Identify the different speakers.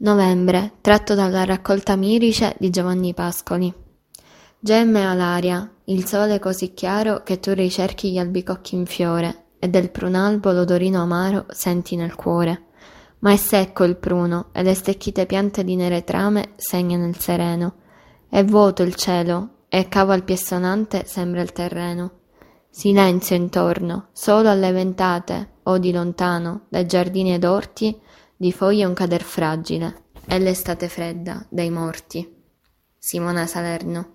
Speaker 1: Novembre, tratto dalla raccolta Mirice di Giovanni Pascoli. Gemme alaria, il sole così chiaro che tu ricerchi gli albicocchi in fiore, e del prunalbo l'odorino amaro senti nel cuore. Ma è secco il pruno, e le stecchite piante di nere trame segnano il sereno. È vuoto il cielo, e cavo al piessonante sembra il terreno. Silenzio intorno, solo alle ventate, o di lontano, dai giardini ed orti, di foglie un cader fragile, è l'estate fredda dei morti. Simona Salerno.